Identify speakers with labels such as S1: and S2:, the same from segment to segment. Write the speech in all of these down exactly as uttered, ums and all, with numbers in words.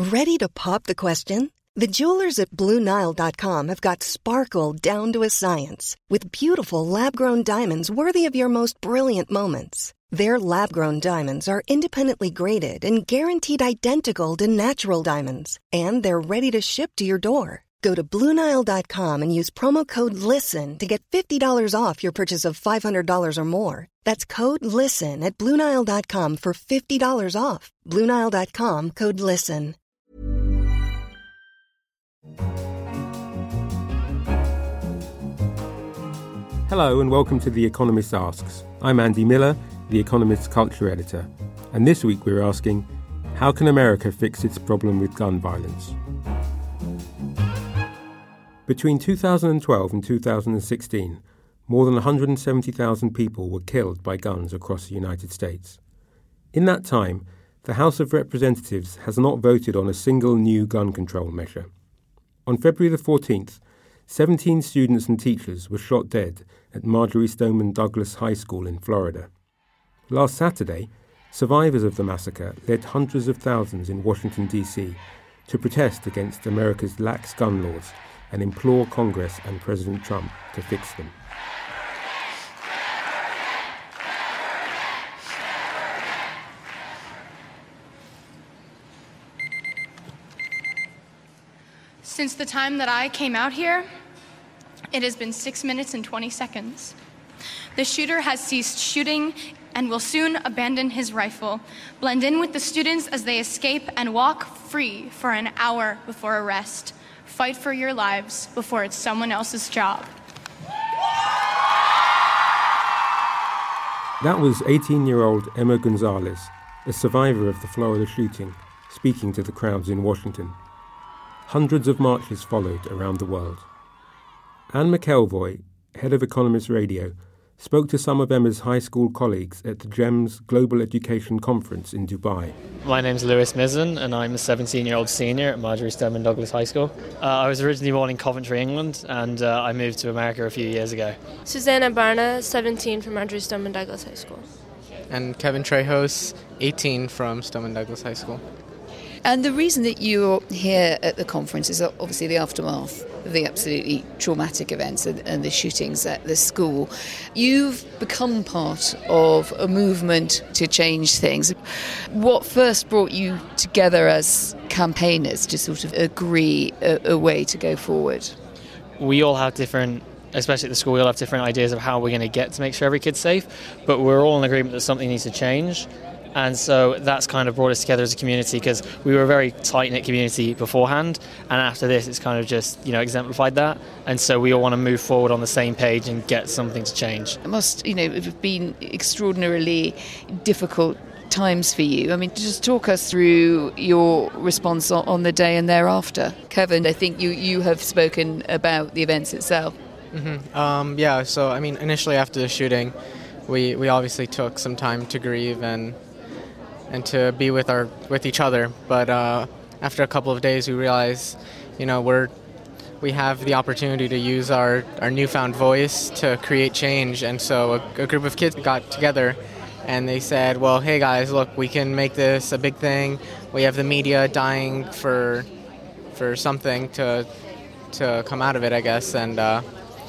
S1: Ready to pop the question? The jewelers at Blue Nile dot com have got sparkle down to a science with beautiful lab-grown diamonds worthy of your most brilliant moments. Their lab-grown diamonds are independently graded and guaranteed identical to natural diamonds, and they're ready to ship to your door. Go to Blue Nile dot com and use promo code LISTEN to get fifty dollars off your purchase of five hundred dollars or more. That's code LISTEN at Blue Nile dot com for fifty dollars off. Blue Nile dot com, code LISTEN.
S2: Hello and welcome to The Economist Asks. I'm Andy Miller, The Economist's culture editor. And this week we're asking, how can America fix its problem with gun violence? Between two thousand twelve and two thousand sixteen, more than one hundred seventy thousand people were killed by guns across the United States. In that time, the House of Representatives has not voted on a single new gun control measure. On February the fourteenth, seventeen students and teachers were shot dead at Marjory Stoneman Douglas High School in Florida. Last Saturday, survivors of the massacre led hundreds of thousands in Washington, D C to protest against America's lax gun laws and implore Congress and President Trump to fix them.
S3: Since the time that I came out here, it has been six minutes and twenty seconds. The shooter has ceased shooting and will soon abandon his rifle, blend in with the students as they escape, and walk free for an hour before arrest. Fight for your lives before it's someone else's job.
S2: That was eighteen-year-old Emma Gonzalez, a survivor of the Florida shooting, speaking to the crowds in Washington. Hundreds of marches followed around the world. Anne McElvoy, head of Economist Radio, spoke to some of Emma's high school colleagues at the GEMS Global Education Conference in Dubai.
S4: My name's Lewis Mizzen and I'm a seventeen-year-old senior at Marjory Stoneman Douglas High School. Uh, I was originally born in Coventry, England, and uh, I moved to America a few years ago.
S5: Susanna Barna, seventeen from Marjory Stoneman Douglas High School.
S6: And Kevin Trejos, eighteen from Stoneman Douglas High School.
S7: And the reason that you're here at the conference is obviously the aftermath of the absolutely traumatic events and, and the shootings at the school. You've become part of a movement to change things. What first brought you together as campaigners to sort of agree a, a way to go forward?
S4: We all have different, especially at the school, we all have different ideas of how we're going to get to make sure every kid's safe, but we're all in agreement that something needs to change. And so that's kind of brought us together as a community, because we were a very tight-knit community beforehand, and after this it's kind of just, you know, exemplified that. And so we all want to move forward on the same page and get something to change.
S7: It must, you know, have been extraordinarily difficult times for you. I mean, just talk us through your response on the day and thereafter. Kevin, I think you, you have spoken about the events itself.
S6: Mm-hmm. Um, yeah, so I mean, initially after the shooting, we, we obviously took some time to grieve and and to be with our with each other. But uh, after a couple of days, we realized, you know, we're we have the opportunity to use our, our newfound voice to create change. And so a, a group of kids got together and they said, well, hey guys, look, we can make this a big thing. We have the media dying for for something to to come out of it, I guess. And uh,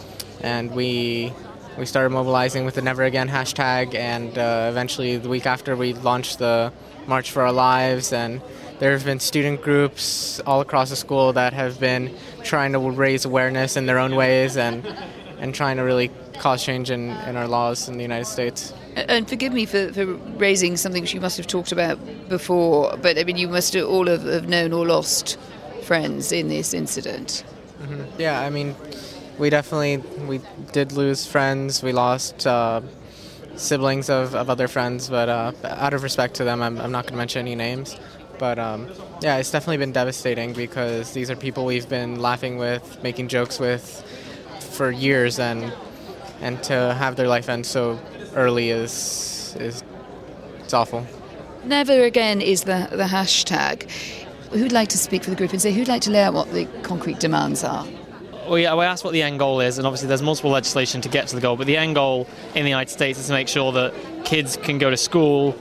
S6: and we we started mobilizing with the Never Again hashtag, and uh, eventually the week after we launched the March for Our Lives. And there have been student groups all across the school that have been trying to raise awareness in their own ways and and trying to really cause change in, in our laws in the United States.
S7: And forgive me for, for raising something which you must have talked about before, but I mean, you must have all have, have known or lost friends in this incident.
S6: Mm-hmm. Yeah, I mean, we definitely, we did lose friends. We lost uh, siblings of, of other friends, but uh, out of respect to them, I'm, I'm not going to mention any names. But um, yeah, it's definitely been devastating because these are people we've been laughing with, making jokes with for years, and and to have their life end so early is is it's awful.
S7: Never Again is the the hashtag. Who'd like to speak for the group and say who'd like to lay out what the concrete demands are?
S4: Well, yeah, we asked what the end goal is, and obviously there's multiple legislation to get to the goal, but the end goal in the United States is to make sure that kids can go to school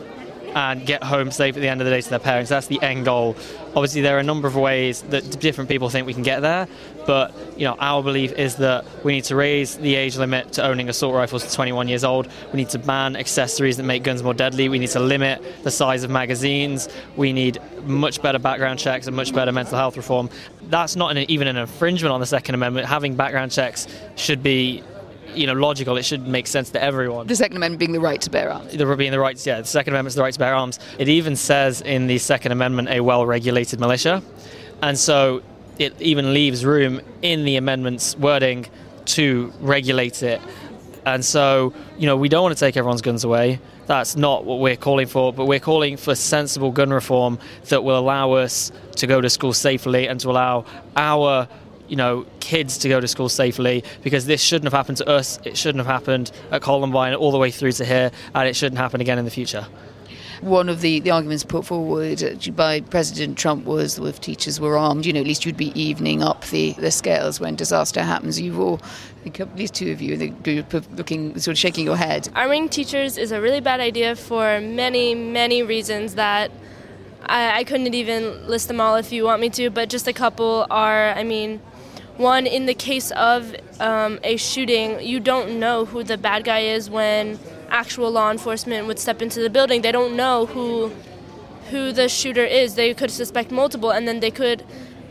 S4: and get home safe at the end of the day to their parents. That's the end goal. Obviously, there are a number of ways that different people think we can get there, but you know, our belief is that we need to raise the age limit to owning assault rifles to twenty-one years old. We need to ban accessories that make guns more deadly. We need to limit the size of magazines. We need much better background checks and much better mental health reform. That's not an, even an infringement on the Second Amendment. Having background checks should be, you know, logical. It should make sense to everyone.
S7: The Second Amendment being the right to bear arms.
S4: The being the right, yeah. The Second Amendment is the right to bear arms. It even says in the Second Amendment a well-regulated militia, and so it even leaves room in the amendment's wording to regulate it. And so, you know, we don't want to take everyone's guns away. That's not what we're calling for, but we're calling for sensible gun reform that will allow us to go to school safely and to allow our you know, kids to go to school safely, because this shouldn't have happened to us, it shouldn't have happened at Columbine all the way through to here, and it shouldn't happen again in the future.
S7: One of the, the arguments put forward by President Trump was that if teachers were armed, you know, at least you'd be evening up the, the scales when disaster happens. You've all, at least two of you in the group, of looking, sort of shaking your head.
S5: Arming teachers is a really bad idea for many, many reasons that I, I couldn't even list them all if you want me to, but just a couple are, I mean, one, in the case of um, a shooting, you don't know who the bad guy is when actual law enforcement would step into the building. They don't know who who the shooter is. They could suspect multiple, and then they could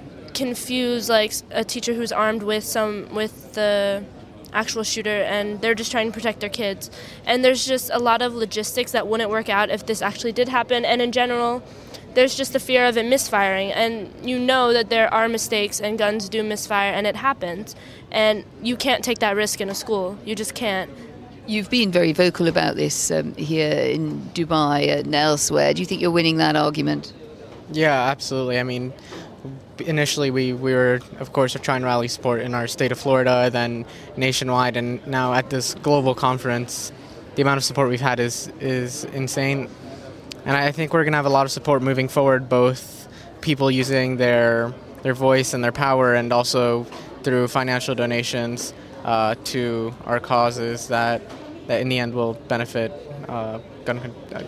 S5: confuse like a teacher who's armed with some with the actual shooter, and they're just trying to protect their kids. And there's just a lot of logistics that wouldn't work out if this actually did happen. And in general, there's just the fear of it misfiring, and you know that there are mistakes and guns do misfire, and it happens, and you can't take that risk in a school. You just can't.
S7: You've been very vocal about this um, here in Dubai and elsewhere. Do you think you're winning that argument?
S6: Yeah, absolutely. I mean, initially we, we were, of course, trying to rally support in our state of Florida, then nationwide, and now at this global conference, the amount of support we've had is is insane. And I think we're going to have a lot of support moving forward, both people using their their voice and their power, and also through financial donations uh, to our causes that, that in the end will benefit uh, gun control.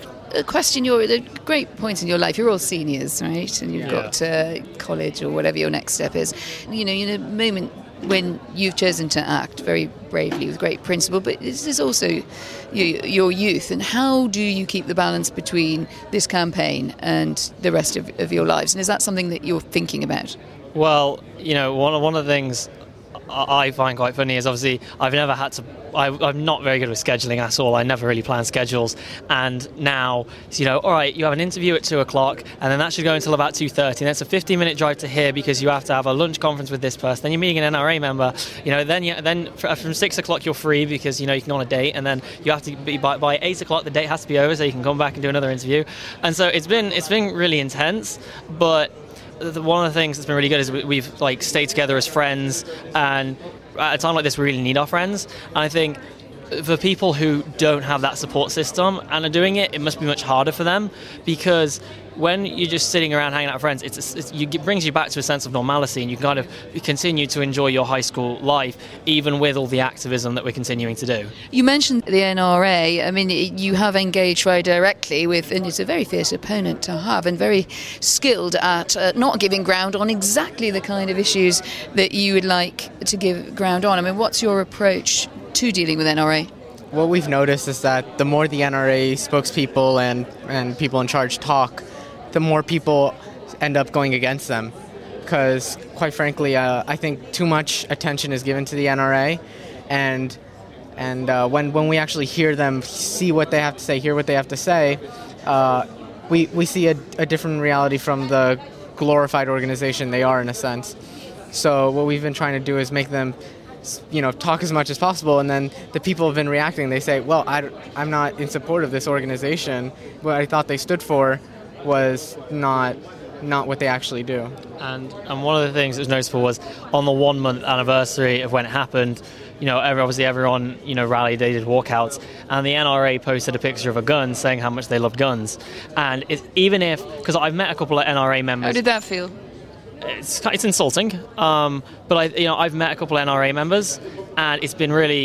S7: A question, you're at a great point in your life. You're all seniors, right? And you've
S4: Yeah.
S7: got uh, college or whatever your next step is. You know, in a moment when you've chosen to act very bravely with great principle, but this is also you, your youth. And how do you keep the balance between this campaign and the rest of, of your lives? And is that something that you're thinking about?
S4: Well, you know, one of, one of the things I find quite funny is obviously I've never had to, I, I'm not very good with scheduling at all. I never really plan schedules. And now, you know, all right, you have an interview at two o'clock and then that should go until about two thirty. And that's a fifteen minute drive to here because you have to have a lunch conference with this person. Then you're meeting an N R A member, you know, then you, then from six o'clock you're free because, you know, you can go on a date, and then you have to be by, by eight o'clock the date has to be over so you can come back and do another interview. And so it's been, it's been really intense, but one of the things that's been really good is we've like stayed together as friends, and at a time like this we really need our friends. And I think for people who don't have that support system and are doing it, it must be much harder for them, because when you're just sitting around hanging out with friends, it's, it's, it brings you back to a sense of normalcy, and you can kind of continue to enjoy your high school life even with all the activism that we're continuing to do.
S7: You mentioned the N R A. I mean, you have engaged very directly with, and it's a very fierce opponent to have, and very skilled at uh, not giving ground on exactly the kind of issues that you would like to give ground on. I mean, what's your approach to dealing with N R A?
S6: What we've noticed is that the more the N R A spokespeople and, and people in charge talk, the more people end up going against them. Because, quite frankly, uh, I think too much attention is given to the N R A, and and uh, when when we actually hear them, see what they have to say, hear what they have to say, uh, we we see a, a different reality from the glorified organization they are, in a sense. So what we've been trying to do is make them, you know, talk as much as possible, and then the people have been reacting. They say, well, I, I'm not in support of this organization. What I thought they stood for was not not what they actually do.
S4: And and one of the things that was noticeable was on the one month anniversary of when it happened, you know, every, obviously everyone, you know, rallied, they did walkouts, and the N R A posted a picture of a gun saying how much they loved guns. And it's, even if, because I've met a couple of N R A members.
S7: How did that feel?
S4: It's, it's insulting, um, but I, you know, I've met a couple of N R A members, and it's been really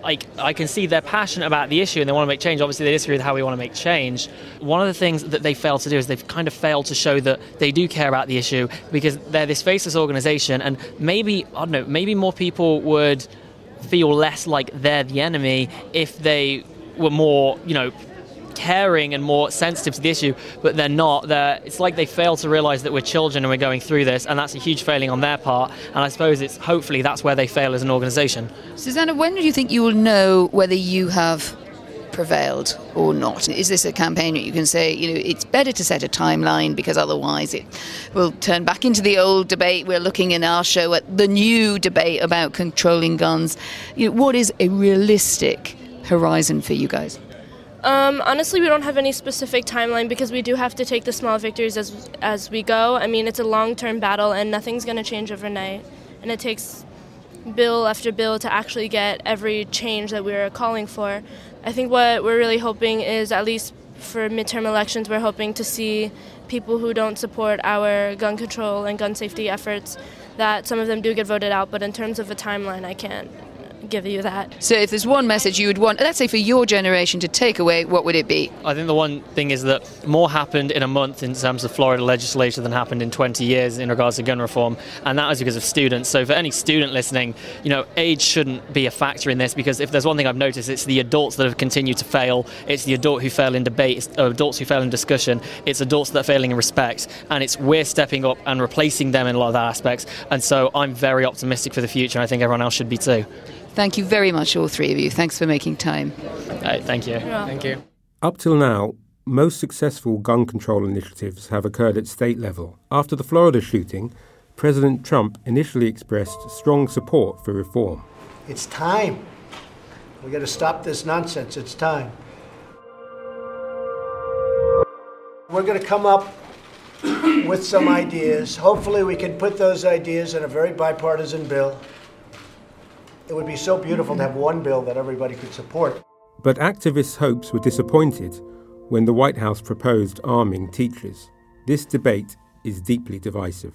S4: like I can see they're passionate about the issue and they want to make change. Obviously, they disagree with how we want to make change. One of the things that they fail to do is they've kind of failed to show that they do care about the issue, because they're this faceless organization, and maybe, I don't know, maybe more people would feel less like they're the enemy if they were more, you know, caring and more sensitive to the issue, but they're not. They're, it's like they fail to realise that we're children and we're going through this, and that's a huge failing on their part, and I suppose it's hopefully that's where they fail as an organisation.
S7: Susanna, when do you think you will know whether you have prevailed or not? Is this a campaign that you can say, you know, it's better to set a timeline because otherwise it will turn back into the old debate? We're looking in our show at the new debate about controlling guns. You know, what is a realistic horizon for you guys?
S5: Um, honestly, we don't have any specific timeline because we do have to take the small victories as as we go. I mean, it's a long-term battle and nothing's going to change overnight. And it takes bill after bill to actually get every change that we're calling for. I think what we're really hoping is, at least for midterm elections, we're hoping to see people who don't support our gun control and gun safety efforts, that some of them do get voted out. But in terms of a timeline, I can't give you that.
S7: So if there's one message you would want, let's say for your generation to take away, what would it be?
S4: I think the one thing is that more happened in a month in terms of Florida legislature than happened in twenty years in regards to gun reform, and that is because of students. So for any student listening, you know, age shouldn't be a factor in this, because if there's one thing I've noticed, it's the adults that have continued to fail. It's the adult who fail in debate, it's adults who fail in discussion, it's adults that are failing in respect, and it's we're stepping up and replacing them in a lot of that aspects. And so I'm very optimistic for the future, and I think everyone else should be too.
S7: Thank you very much, all three of you. Thanks for making time.
S4: Right, thank you.
S5: Yeah.
S6: Thank you.
S2: Up till now, most successful gun control initiatives have occurred at state level. After the Florida shooting, President Trump initially expressed strong support for reform.
S8: It's time. We got to stop this nonsense. It's time. We're going to come up with some ideas. Hopefully we can put those ideas in a very bipartisan bill. It would be so beautiful to have one bill that everybody could support.
S2: But activists' hopes were disappointed when the White House proposed arming teachers. This debate is deeply divisive.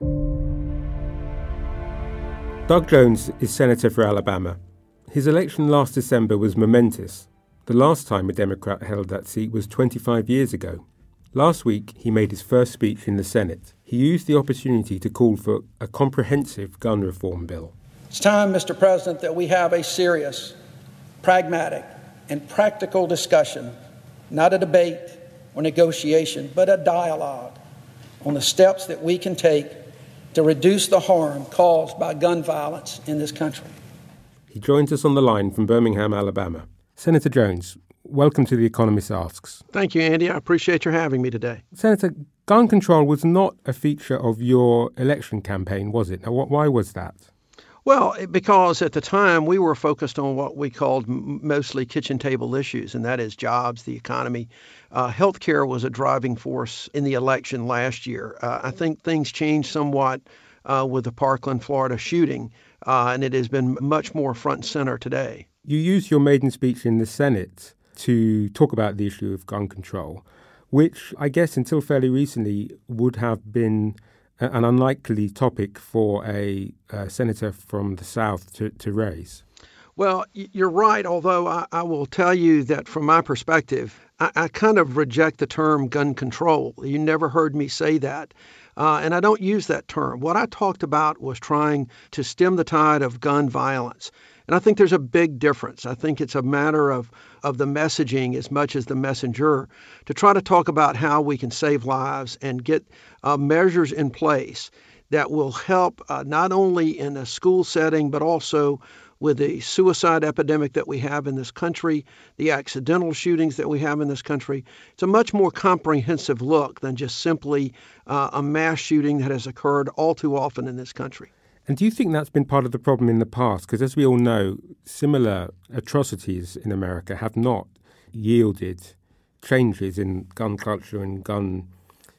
S2: Doug Jones is Senator for Alabama. His election last December was momentous. The last time a Democrat held that seat was twenty-five years ago. Last week, he made his first speech in the Senate. He used the opportunity to call for a comprehensive gun reform bill.
S9: It's time, Mister President, that we have a serious, pragmatic, and practical discussion, not a debate or negotiation, but a dialogue on the steps that we can take to reduce the harm caused by gun violence in this country.
S2: He joins us on the line from Birmingham, Alabama. Senator Jones, welcome to The Economist Asks.
S10: Thank you, Andy. I appreciate your having me today.
S2: Senator, gun control was not a feature of your election campaign, was it? Now, why was that?
S10: Well, because at the time we were focused on what we called m- mostly kitchen table issues, and that is jobs, the economy. Uh, healthcare was a driving force in the election last year. Uh, I think things changed somewhat uh, with the Parkland, Florida shooting, uh, and it has been much more front and center today.
S2: You used your maiden speech in the Senate to talk about the issue of gun control, which I guess until fairly recently would have been an unlikely topic for a uh, senator from the South to, to raise.
S10: Well, you're right, although I, I will tell you that from my perspective, I, I kind of reject the term gun control. You never heard me say that. Uh, and I don't use that term. What I talked about was trying to stem the tide of gun violence. And I think there's a big difference. I think it's a matter of, of the messaging as much as the messenger to try to talk about how we can save lives and get uh, measures in place that will help uh, not only in a school setting, but also with the suicide epidemic that we have in this country, the accidental shootings that we have in this country. It's a much more comprehensive look than just simply uh, a mass shooting that has occurred all too often in this country.
S2: And do you think that's been part of the problem in the past? Because as we all know, similar atrocities in America have not yielded changes in gun culture and gun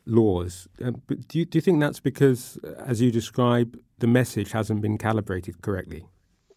S2: laws. Uh, but do you, do you think that's because, as you describe, the message hasn't been calibrated correctly?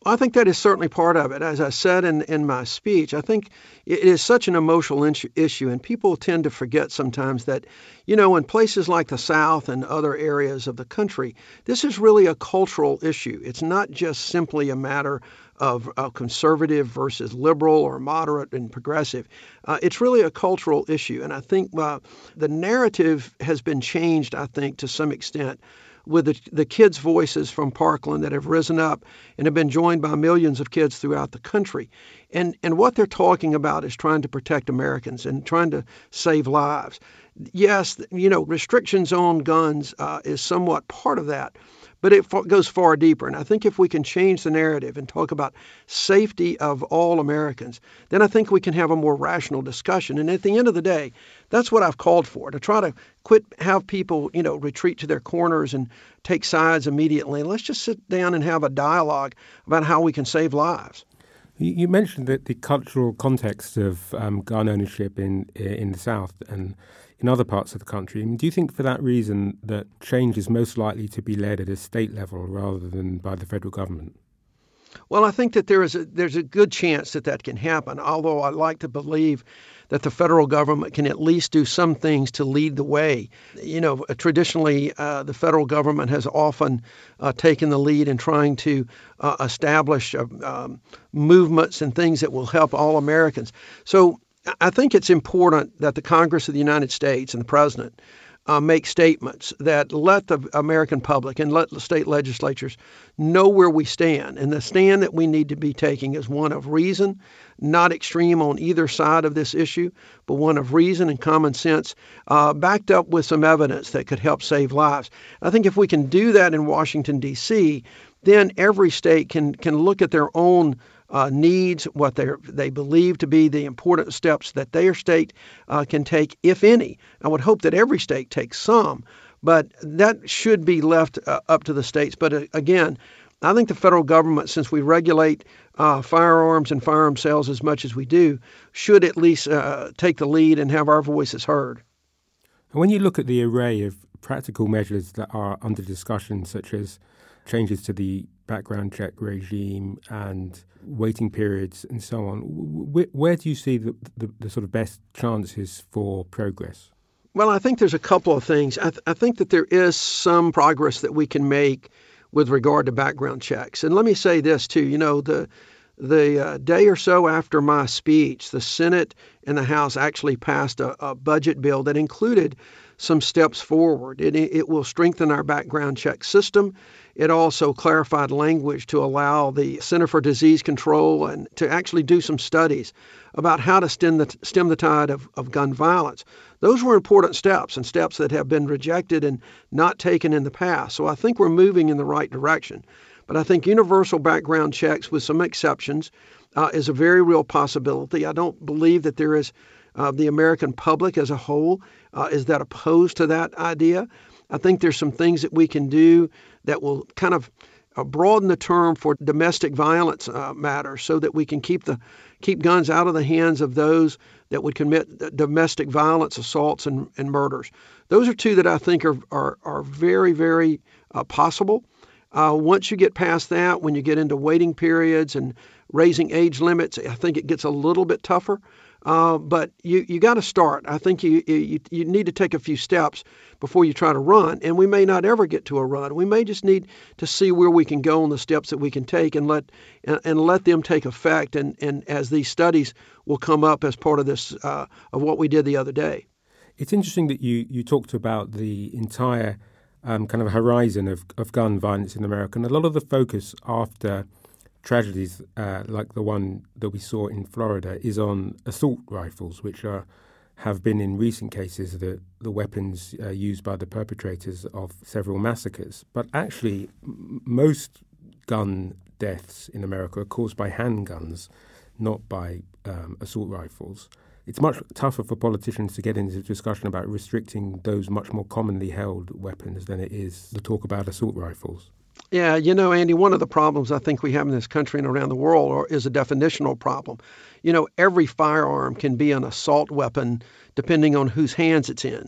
S10: I think that is certainly part of it. As I said in, in my speech, I think it is such an emotional in- issue, and people tend to forget sometimes that, you know, in places like the South and other areas of the country, this is really a cultural issue. It's not just simply a matter of uh, conservative versus liberal or moderate and progressive. Uh, it's really a cultural issue, and I think uh, the narrative has been changed, I think, to some extent, with the, the kids' voices from Parkland that have risen up and have been joined by millions of kids throughout the country. And and what they're talking about is trying to protect Americans and trying to save lives. Yes, you know, restrictions on guns uh, is somewhat part of that, but it f- goes far deeper. And I think if we can change the narrative and talk about safety of all Americans, then I think we can have a more rational discussion. And at the end of the day, that's what I've called for, to try to quit, have people, you know, retreat to their corners and take sides immediately. And let's just sit down and have a dialogue about how we can save lives.
S2: You mentioned that the cultural context of um, gun ownership in in the South and in other parts of the country. I mean, do you think for that reason that change is most likely to be led at a state level rather than by the federal government?
S10: Well, I think that there is a, there's a good chance that that can happen, although I like to believe that the federal government can at least do some things to lead the way. You know, traditionally, uh, the federal government has often uh, taken the lead in trying to uh, establish uh, um, movements and things that will help all Americans. So I think it's important that the Congress of the United States and the president Uh, make statements that let the American public and let the state legislatures know where we stand. And the stand that we need to be taking is one of reason, not extreme on either side of this issue, but one of reason and common sense, uh, backed up with some evidence that could help save lives. I think if we can do that in Washington, D C, then every state can can look at their own Uh, needs, what they they believe to be the important steps that their state uh, can take, if any. I would hope that every state takes some, but that should be left uh, up to the states. But uh, again, I think the federal government, since we regulate uh, firearms and firearm sales as much as we do, should at least uh, take the lead and have our voices heard.
S2: And when you look at the array of practical measures that are under discussion, such as changes to the background check regime and waiting periods and so on, where, where do you see the, the, the sort of best chances for progress?
S10: Well, I think there's a couple of things. I, th- I think that there is some progress that we can make with regard to background checks. And let me say this, too. You know, the the uh, day or so after my speech, the Senate and the House actually passed a, a budget bill that included some steps forward. It, it will strengthen our background check system. It also clarified language to allow the Center for Disease Control and to actually do some studies about how to stem the, stem the tide of, of gun violence. Those were important steps and steps that have been rejected and not taken in the past. So I think we're moving in the right direction. But I think universal background checks, with some exceptions, uh, is a very real possibility. I don't believe that there is uh, the American public as a whole uh, is that opposed to that idea. I think there's some things that we can do that will kind of uh, broaden the term for domestic violence uh, matters, so that we can keep the keep guns out of the hands of those that would commit domestic violence, assaults, and, and murders. Those are two that I think are are, are very, very uh, possible. Uh, once you get past that, when you get into waiting periods and raising age limits, I think it gets a little bit tougher. Uh, but you you got to start. I think you, you you need to take a few steps before you try to run. And we may not ever get to a run. We may just need to see where we can go on the steps that we can take and let and, and let them take effect. And, and as these studies will come up as part of this uh, of what we did the other day.
S2: It's interesting that you you talked about the entire um, kind of horizon of, of gun violence in America, and a lot of the focus after tragedies uh, like the one that we saw in Florida is on assault rifles, which are have been in recent cases the, the weapons uh, used by the perpetrators of several massacres. But actually, m- most gun deaths in America are caused by handguns, not by um, assault rifles. It's much tougher for politicians to get into a discussion about restricting those much more commonly held weapons than it is to talk about assault rifles.
S10: Yeah, you know, Andy, one of the problems I think we have in this country and around the world is a definitional problem. You know, every firearm can be an assault weapon depending on whose hands it's in.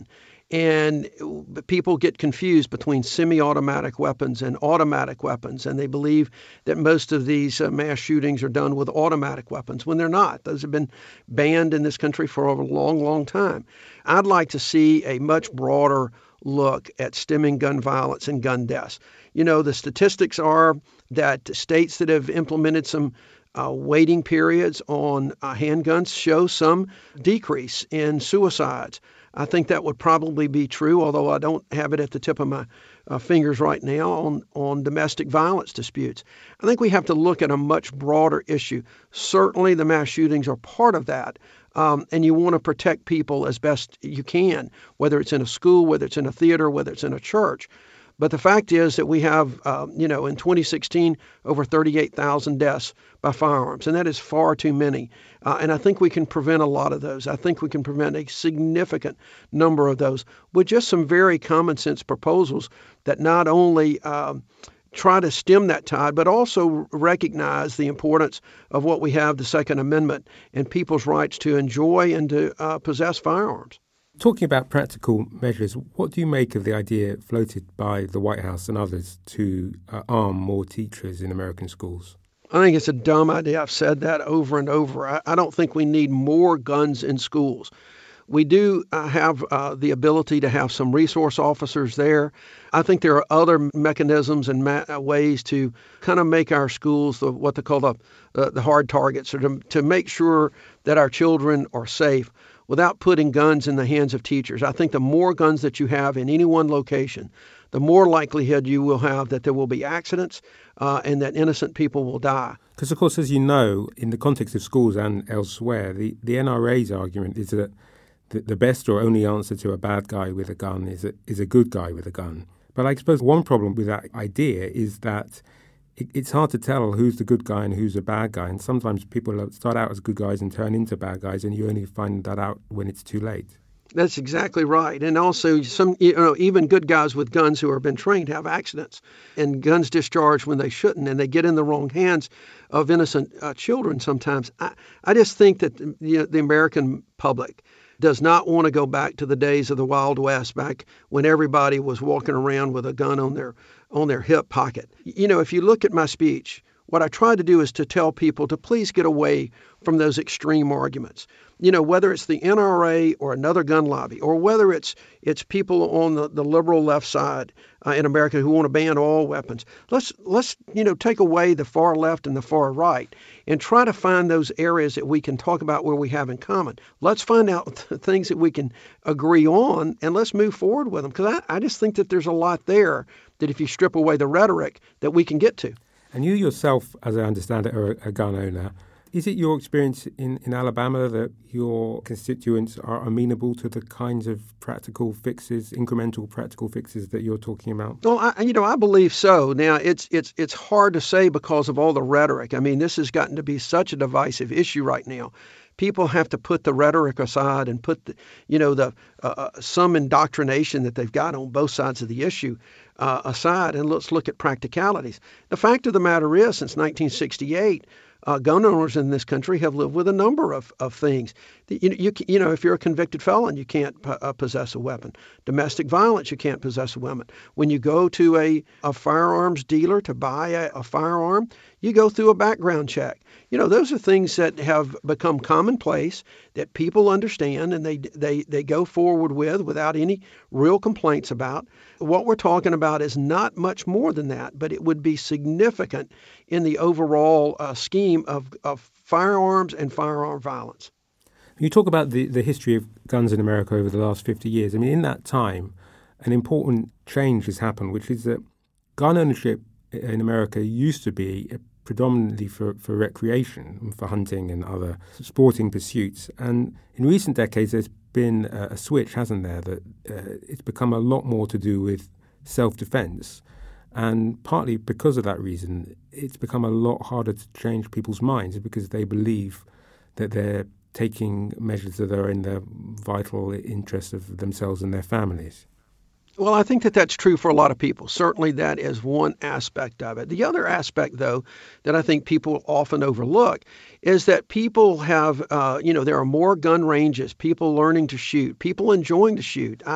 S10: And people get confused between semi-automatic weapons and automatic weapons, and they believe that most of these uh, mass shootings are done with automatic weapons when they're not. Those have been banned in this country for a long, long time. I'd like to see a much broader look at stemming gun violence and gun deaths. You know, the statistics are that states that have implemented some uh, waiting periods on uh, handguns show some decrease in suicides. I think that would probably be true, although I don't have it at the tip of my uh, fingers right now on, on domestic violence disputes. I think we have to look at a much broader issue. Certainly the mass shootings are part of that, um, and you want to protect people as best you can, whether it's in a school, whether it's in a theater, whether it's in a church. But the fact is that we have, uh, you know, in twenty sixteen, over thirty-eight thousand deaths by firearms, and that is far too many. Uh, and I think we can prevent a lot of those. I think we can prevent a significant number of those with just some very common sense proposals that not only um, try to stem that tide, but also recognize the importance of what we have, the Second Amendment, and people's rights to enjoy and to uh, possess firearms.
S2: Talking about practical measures, what do you make of the idea floated by the White House and others to uh, arm more teachers in American schools?
S10: I think it's a dumb idea. I've said that over and over. I, I don't think we need more guns in schools. We do uh, have uh, the ability to have some resource officers there. I think there are other mechanisms and ma- ways to kind of make our schools the, what they call the, uh, the hard targets, or to, to make sure that our children are safe without putting guns in the hands of teachers. I think the more guns that you have in any one location, the more likelihood you will have that there will be accidents uh, and that innocent people will die.
S2: Because, of course, as you know, in the context of schools and elsewhere, the, the N R A's argument is that the, the best or only answer to a bad guy with a gun is a, is a good guy with a gun. But I suppose one problem with that idea is that it, it's hard to tell who's the good guy and who's a bad guy. And sometimes people start out as good guys and turn into bad guys, and you only find that out when it's too late.
S10: That's exactly right. And also, some, you know, even good guys with guns who have been trained have accidents, and guns discharge when they shouldn't, and they get in the wrong hands of innocent uh, children sometimes. I, I just think that you know, the American public does not want to go back to the days of the Wild West, back when everybody was walking around with a gun on their on their hip pocket. You know, if you look at my speech, what I try to do is to tell people to please get away from those extreme arguments. You know, whether it's the N R A or another gun lobby, or whether it's it's people on the, the liberal left side uh, in America who want to ban all weapons. Let's, let's, you know, take away the far left and the far right and try to find those areas that we can talk about where we have in common. Let's find out the things that we can agree on, and let's move forward with them. Because I, I just think that there's a lot there that if you strip away the rhetoric that we can get to.
S2: And you yourself, as I understand it, are a gun owner. Is it your experience in, in Alabama that your constituents are amenable to the kinds of practical fixes, incremental practical fixes that you're talking about?
S10: Well, I, you know, I believe so. Now, it's it's it's hard to say because of all the rhetoric. I mean, this has gotten to be such a divisive issue right now. People have to put the rhetoric aside and put, the, you know, the uh, some indoctrination that they've got on both sides of the issue uh, aside, and let's look at practicalities. The fact of the matter is, since nineteen sixty-eight, Uh, gun owners in this country have lived with a number of, of things. You, you, you know, if you're a convicted felon, you can't p- uh, possess a weapon. Domestic violence, you can't possess a weapon. When you go to a, a firearms dealer to buy a, a firearm, you go through a background check. You know, those are things that have become commonplace, that people understand, and they they they go forward with without any real complaints about. What we're talking about is not much more than that, but it would be significant in the overall uh, scheme of, of firearms and firearm violence.
S2: You talk about the, the history of guns in America over the last fifty years. I mean, in that time, an important change has happened, which is that gun ownership in America used to be predominantly for, for recreation, for hunting and other sporting pursuits. And in recent decades, there's been a, a switch, hasn't there, that uh, it's become a lot more to do with self-defense. And partly because of that reason, it's become a lot harder to change people's minds because they believe that they're taking measures that are in the vital interest of themselves and their families.
S10: Well, I think that that's true for a lot of people. Certainly that is one aspect of it. The other aspect, though, that I think people often overlook is that people have, uh, you know, there are more gun ranges, people learning to shoot, people enjoying to shoot. I,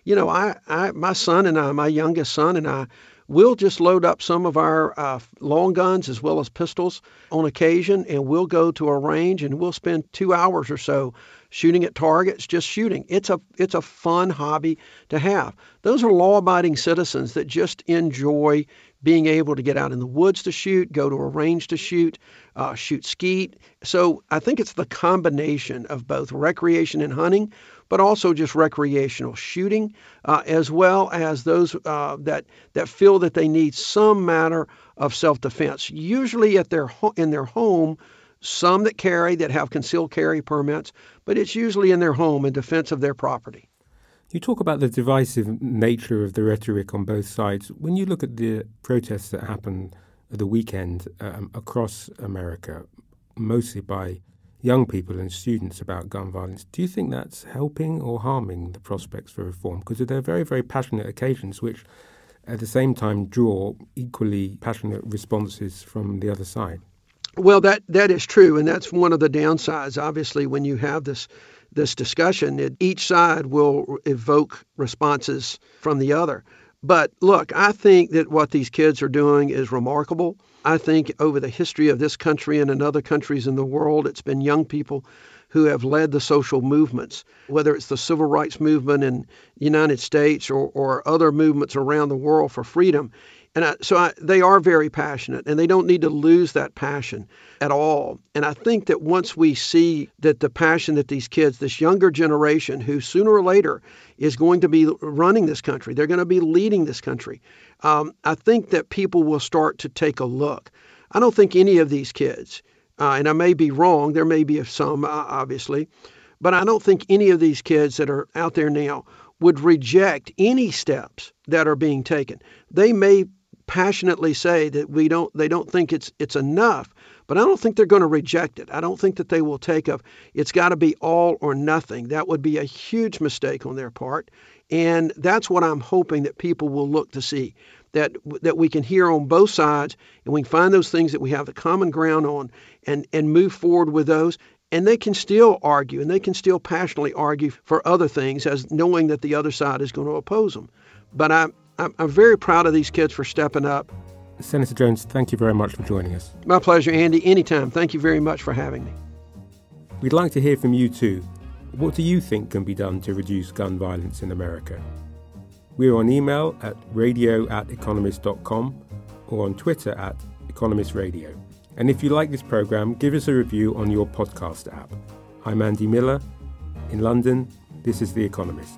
S10: you know, I, I my son and I, my youngest son and I, we'll just load up some of our uh, long guns as well as pistols on occasion, and we'll go to a range and we'll spend two hours or so shooting at targets, just shooting. It's a it's a fun hobby to have. Those are law-abiding citizens that just enjoy being able to get out in the woods to shoot, go to a range to shoot, uh, shoot skeet. So I think it's the combination of both recreation and hunting, but also just recreational shooting, uh, as well as those uh, that that feel that they need some matter of self-defense, usually at their ho- in their home. Some that carry, that have concealed carry permits, but it's usually in their home in defense of their property.
S2: You talk about the divisive nature of the rhetoric on both sides. When you look at the protests that happened at the weekend um, across America, mostly by young people and students about gun violence, do you think that's helping or harming the prospects for reform? Because they're very, very passionate occasions which at the same time draw equally passionate responses from the other side.
S10: Well, that, that is true, and that's one of the downsides. Obviously, when you have this this discussion, it, each side will evoke responses from the other. But look, I think that what these kids are doing is remarkable. I think over the history of this country and in other countries in the world, it's been young people who have led the social movements, whether it's the civil rights movement in the United States or, or other movements around the world for freedom. And I, so I, they are very passionate, and they don't need to lose that passion at all. And I think that once we see that the passion that these kids, this younger generation, who sooner or later is going to be running this country, they're going to be leading this country, um, I think that people will start to take a look. I don't think any of these kids, uh, and I may be wrong, there may be some, uh, obviously, but I don't think any of these kids that are out there now would reject any steps that are being taken. They may passionately say that we don't, they don't think it's it's enough, but I don't think they're going to reject it. I don't think that they will take of, it's got to be all or nothing. That would be a huge mistake on their part. And that's what I'm hoping that people will look to see, that that we can hear on both sides, and we can find those things that we have the common ground on and, and move forward with those. And they can still argue, and they can still passionately argue for other things, as knowing that the other side is going to oppose them. But I'm, I'm, I'm very proud of these kids for stepping up.
S2: Senator Jones, thank you very much for joining us.
S10: My pleasure, Andy. Anytime. Thank you very much for having me.
S2: We'd like to hear from you too. What do you think can be done to reduce gun violence in America? We're on email at radio at economist dot com or on Twitter at Economist Radio. And if you like this programme, give us a review on your podcast app. I'm Andy Miller. In London, this is The Economist.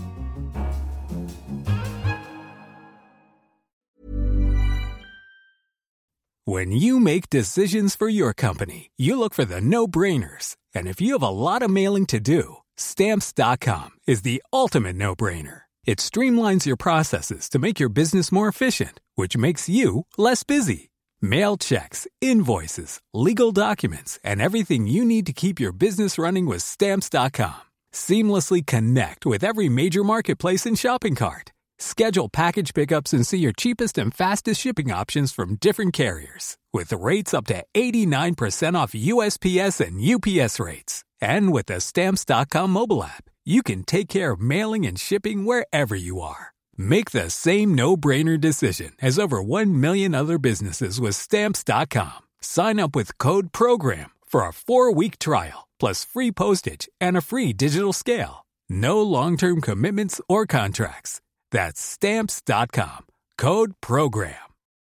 S11: When you make decisions for your company, you look for the no-brainers. And if you have a lot of mailing to do, Stamps dot com is the ultimate no-brainer. It streamlines your processes to make your business more efficient, which makes you less busy. Mail checks, invoices, legal documents, and everything you need to keep your business running with Stamps dot com. Seamlessly connect with every major marketplace and shopping cart. Schedule package pickups and see your cheapest and fastest shipping options from different carriers, with rates up to eighty-nine percent off U S P S and U P S rates. And with the Stamps dot com mobile app, you can take care of mailing and shipping wherever you are. Make the same no-brainer decision as over one million other businesses with Stamps dot com. Sign up with code PROGRAM for a four-week trial, plus free postage and a free digital scale. No long-term commitments or contracts. That's Stamps dot com. Code PROGRAM.